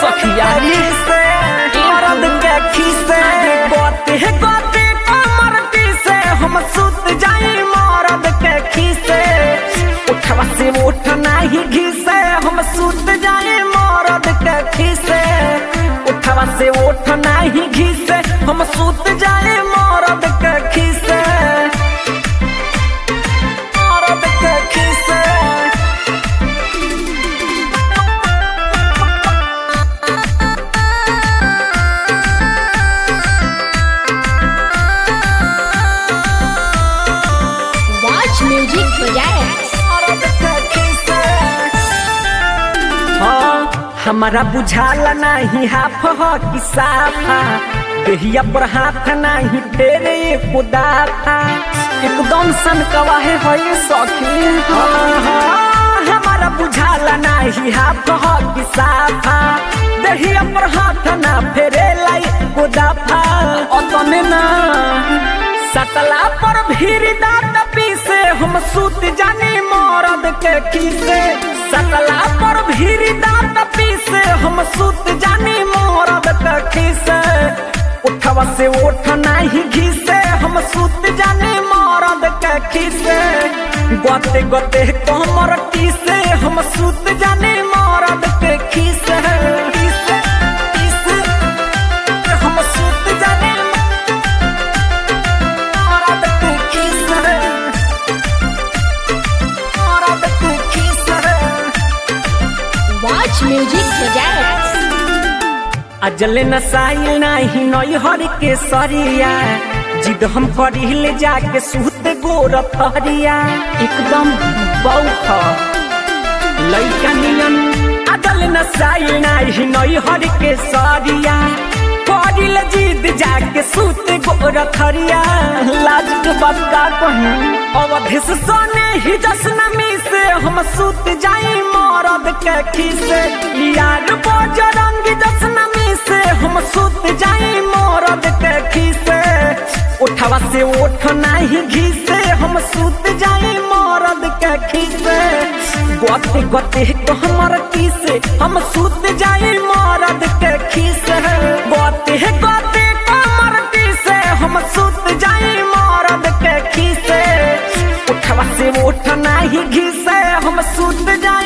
सखिया से मरद के खीसे गोते गोते कमर से हम सुत जाई मरद के खीसे उठवा से उठ नहीं घिसे हम सुत जाई मरद के खीसे उठवा से उठ नहीं घिसे हम सुत जाई मरद के खीसे मरद के खीसे म्यूजिक बजाए हमारा बुझाला नहीं हाफ हो कि साफा देहिया पर हाथ नहीं तेरे कुदाफा एकदम सन कवाहे हो सखी हमारा बुझाला नहीं हाफ हो कि साफा देहिया पर हाथ ना फेरे लाई कुदाफा अतने ना सतला पर भीड़ दांत पीसे हम सूत जानी मरद के खीसे सतला पर भीड़ दांत पीसे हम सूत जानी मरद के खीसे उठवा से उठ नहीं घिसे हम सूत जानी मरद के खीसे गोते गोते कमर टीसे हम सूत जानी मरद के खीसे हम सूत जानी म्यूजिक बजाए अजले नसाई नहीं नई हर के सरिया जिद हम करिले जाके सुत गोर फरिया एकदम बौख लइका नियन अजले नसाई नहीं नई हर के सरिया करिले जिद जाके सुत गोर फरिया लाज के बात का कहूं अवधि से सोने ही जसना से हम सुत जाई मरद के खीसे यार बजरंग जसना से हम सुत जाई मरद के खीसे उठवा से उठ नहीं घिसे हम सुत जाई मरद के खीसे गोते गोते कमर टीसे हम सुत जाई मरद के खीसे गोते गोते कमर टीसे हम सुत जाई मरद के खीसे उठवा से उठ नहीं घिसे हम सुत जाई